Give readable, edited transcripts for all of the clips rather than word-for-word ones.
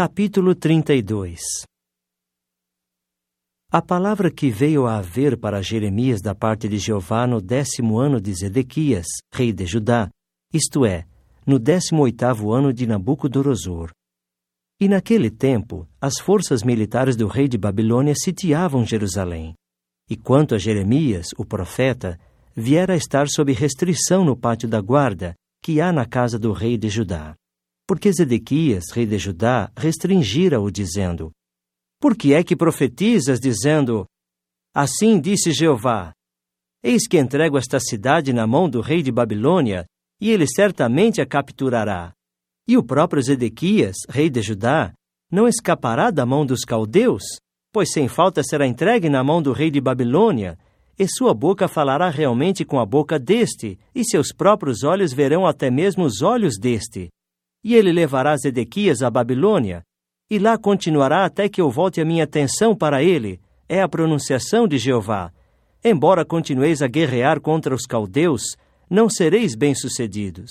Capítulo 32. A palavra que veio a haver para Jeremias da parte de Jeová no 10º ano de Zedequias, rei de Judá, isto é, no 18º ano de Nabucodonosor. E naquele tempo, as forças militares do rei de Babilônia sitiavam Jerusalém. E quanto a Jeremias, o profeta, viera a estar sob restrição no pátio da guarda, que há na casa do rei de Judá. Porque Zedequias, rei de Judá, restringira-o, dizendo: Por que é que profetizas, dizendo: Assim disse Jeová: Eis que entrego esta cidade na mão do rei de Babilônia, e ele certamente a capturará. E o próprio Zedequias, rei de Judá, não escapará da mão dos caldeus, pois sem falta será entregue na mão do rei de Babilônia, e sua boca falará realmente com a boca deste, e seus próprios olhos verão até mesmo os olhos deste. E ele levará Zedequias à Babilônia, e lá continuará até que eu volte a minha atenção para ele, é a pronunciação de Jeová. Embora continueis a guerrear contra os caldeus, não sereis bem-sucedidos.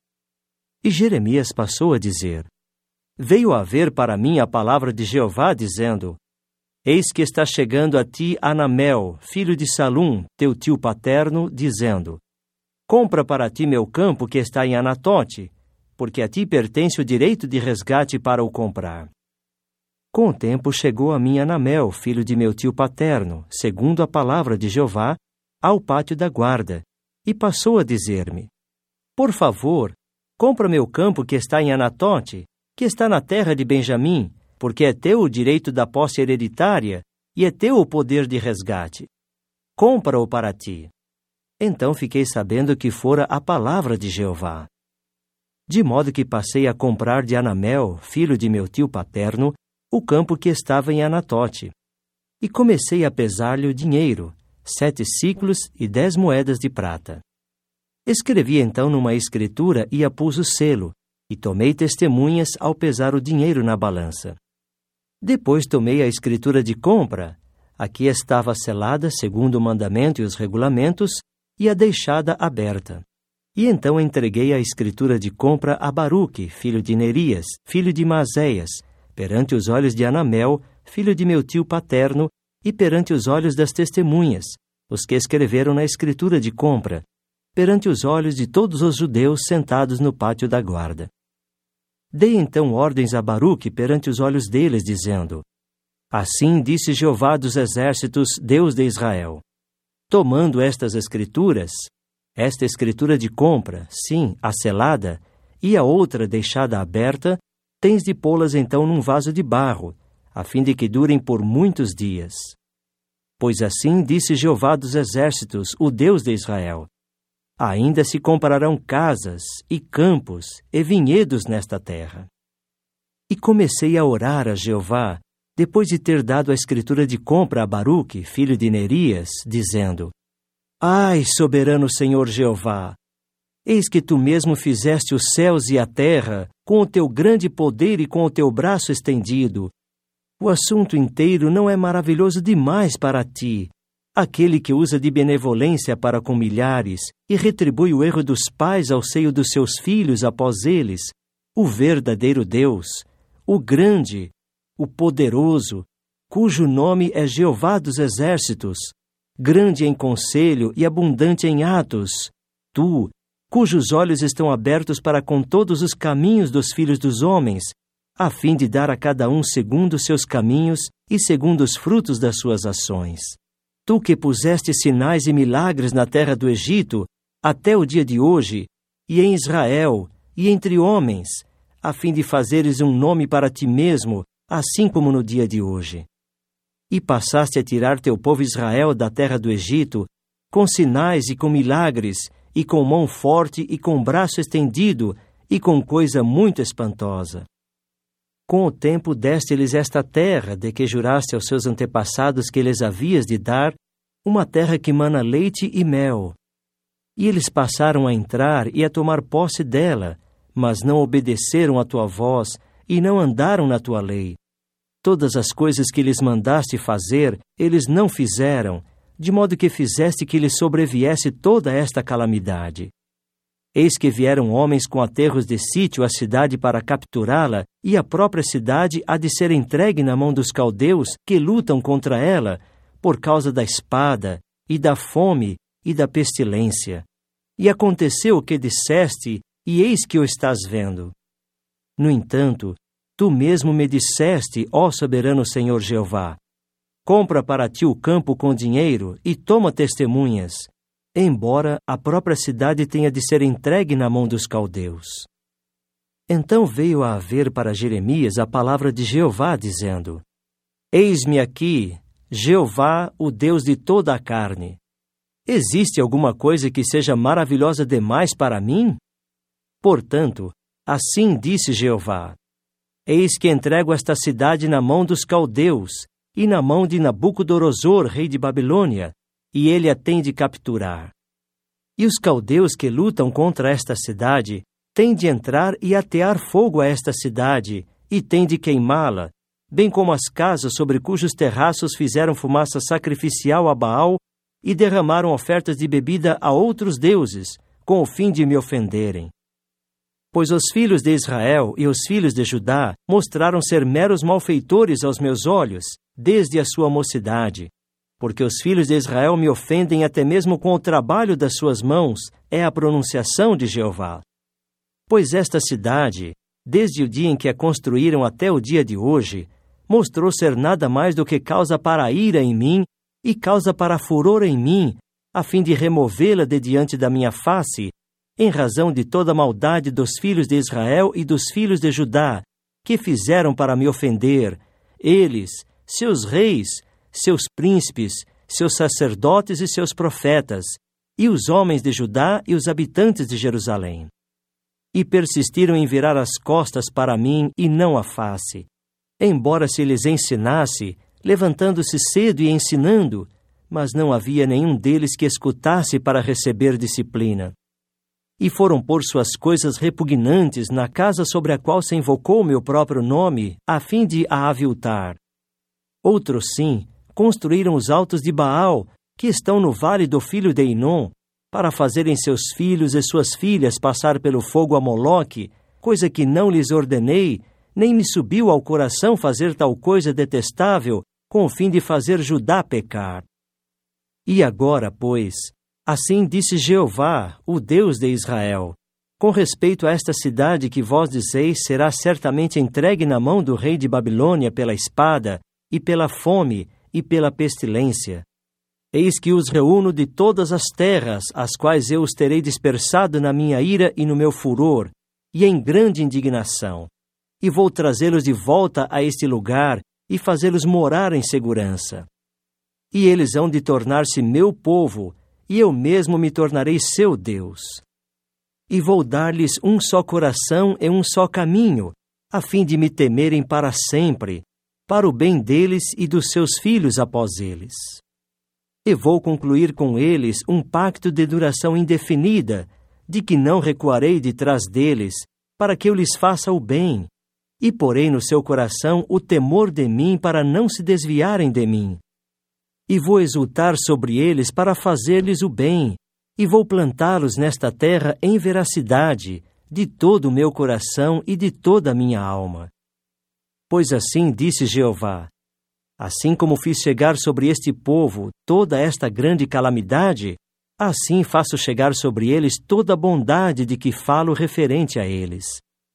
E Jeremias passou a dizer: Veio a haver para mim a palavra de Jeová, dizendo: Eis que está chegando a ti Anamel, filho de Salum, teu tio paterno, dizendo: Compra para ti meu campo que está em Anatote, porque a ti pertence o direito de resgate para o comprar. Com o tempo chegou a mim Anamel, filho de meu tio paterno, segundo a palavra de Jeová, ao pátio da guarda, e passou a dizer-me: Por favor, compra meu campo que está em Anatote, que está na terra de Benjamim, porque é teu o direito da posse hereditária, e é teu o poder de resgate. Compra-o para ti. Então fiquei sabendo que fora a palavra de Jeová. De modo que passei a comprar de Anamel, filho de meu tio paterno, o campo que estava em Anatote. E comecei a pesar-lhe o dinheiro, 7 siclos e 10 moedas de prata. Escrevi então numa escritura e a pus o selo, e tomei testemunhas ao pesar o dinheiro na balança. Depois tomei a escritura de compra, a que estava selada segundo o mandamento e os regulamentos, e a deixada aberta. E então entreguei a escritura de compra a Baruque, filho de Nerias, filho de Maséias, perante os olhos de Anamel, filho de meu tio paterno, e perante os olhos das testemunhas, os que escreveram na escritura de compra, perante os olhos de todos os judeus sentados no pátio da guarda. Dei então ordens a Baruque perante os olhos deles, dizendo: Assim disse Jeová dos exércitos, Deus de Israel: Tomando estas escrituras, esta escritura de compra, sim, a selada, e a outra deixada aberta, tens de pô-las então num vaso de barro, a fim de que durem por muitos dias. Pois assim disse Jeová dos exércitos, o Deus de Israel: Ainda se comprarão casas, e campos, e vinhedos nesta terra. E comecei a orar a Jeová, depois de ter dado a escritura de compra a Baruque, filho de Nerias, dizendo: Ai, soberano Senhor Jeová! Eis que tu mesmo fizeste os céus e a terra, com o teu grande poder e com o teu braço estendido. O assunto inteiro não é maravilhoso demais para ti, aquele que usa de benevolência para com milhares e retribui o erro dos pais ao seio dos seus filhos após eles, o verdadeiro Deus, o grande, o poderoso, cujo nome é Jeová dos exércitos, grande em conselho e abundante em atos, tu, cujos olhos estão abertos para com todos os caminhos dos filhos dos homens, a fim de dar a cada um segundo os seus caminhos e segundo os frutos das suas ações. Tu que puseste sinais e milagres na terra do Egito, até o dia de hoje, e em Israel, e entre homens, a fim de fazeres um nome para ti mesmo, assim como no dia de hoje. E passaste a tirar teu povo Israel da terra do Egito, com sinais e com milagres, e com mão forte e com braço estendido, e com coisa muito espantosa. Com o tempo deste-lhes esta terra, de que juraste aos seus antepassados que lhes havias de dar, uma terra que mana leite e mel. E eles passaram a entrar e a tomar posse dela, mas não obedeceram à tua voz e não andaram na tua lei. Todas as coisas que lhes mandaste fazer, eles não fizeram, de modo que fizeste que lhes sobreviesse toda esta calamidade. Eis que vieram homens com aterros de sítio à cidade para capturá-la, e a própria cidade há de ser entregue na mão dos caldeus que lutam contra ela, por causa da espada, e da fome, e da pestilência. E aconteceu o que disseste, e eis que o estás vendo. No entanto, tu mesmo me disseste, ó soberano Senhor Jeová: compra para ti o campo com dinheiro, e toma testemunhas, embora a própria cidade tenha de ser entregue na mão dos caldeus. Então veio a haver para Jeremias a palavra de Jeová, dizendo: Eis-me aqui, Jeová, o Deus de toda a carne. Existe alguma coisa que seja maravilhosa demais para mim? Portanto, assim disse Jeová: Eis que entrego esta cidade na mão dos caldeus, e na mão de Nabucodonosor, rei de Babilônia, e ele a tem de capturar. E os caldeus que lutam contra esta cidade têm de entrar e atear fogo a esta cidade, e têm de queimá-la, bem como as casas sobre cujos terraços fizeram fumaça sacrificial a Baal e derramaram ofertas de bebida a outros deuses, com o fim de me ofenderem. Pois os filhos de Israel e os filhos de Judá mostraram ser meros malfeitores aos meus olhos, desde a sua mocidade, porque os filhos de Israel me ofendem até mesmo com o trabalho das suas mãos, é a pronunciação de Jeová. Pois esta cidade, desde o dia em que a construíram até o dia de hoje, mostrou ser nada mais do que causa para ira em mim e causa para furor em mim, a fim de removê-la de diante da minha face, em razão de toda a maldade dos filhos de Israel e dos filhos de Judá, que fizeram para me ofender, eles, seus reis, seus príncipes, seus sacerdotes e seus profetas, e os homens de Judá e os habitantes de Jerusalém. E persistiram em virar as costas para mim e não a face, embora se lhes ensinasse, levantando-se cedo e ensinando, mas não havia nenhum deles que escutasse para receber disciplina. E foram pôr suas coisas repugnantes na casa sobre a qual se invocou o meu próprio nome, a fim de a aviltar. Outros, sim, construíram os altos de Baal, que estão no vale do filho de Inom, para fazerem seus filhos e suas filhas passar pelo fogo a Moloque, coisa que não lhes ordenei, nem me subiu ao coração fazer tal coisa detestável, com o fim de fazer Judá pecar. E agora, pois, assim disse Jeová, o Deus de Israel: com respeito a esta cidade que vós dizeis será certamente entregue na mão do rei de Babilônia pela espada, e pela fome, e pela pestilência. Eis que os reúno de todas as terras, as quais eu os terei dispersado na minha ira e no meu furor, e em grande indignação, e vou trazê-los de volta a este lugar, e fazê-los morar em segurança. E eles hão de tornar-se meu povo, e eu mesmo me tornarei seu Deus. E vou dar-lhes um só coração e um só caminho, a fim de me temerem para sempre, para o bem deles e dos seus filhos após eles. E vou concluir com eles um pacto de duração indefinida, de que não recuarei de trás deles, para que eu lhes faça o bem, e porei no seu coração o temor de mim para não se desviarem de mim. E vou exultar sobre eles para fazer-lhes o bem, e vou plantá-los nesta terra em veracidade, de todo o meu coração e de toda a minha alma. Pois assim disse Jeová: assim como fiz chegar sobre este povo toda esta grande calamidade, assim faço chegar sobre eles toda a bondade de que falo referente a eles.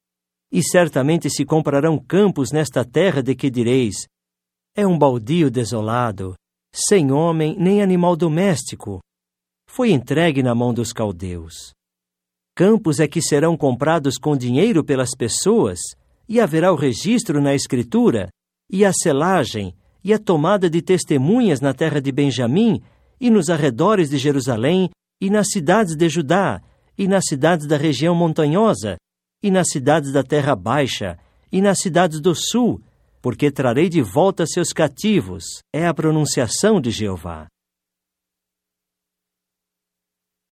E certamente se comprarão campos nesta terra de que direis: é um baldio desolado, sem homem nem animal doméstico. Foi entregue na mão dos caldeus. Campos é que serão comprados com dinheiro pelas pessoas, e haverá o registro na Escritura, e a selagem, e a tomada de testemunhas na terra de Benjamim, e nos arredores de Jerusalém, e nas cidades de Judá, e nas cidades da região montanhosa, e nas cidades da terra baixa, e nas cidades do sul, porque trarei de volta seus cativos, é a pronunciação de Jeová.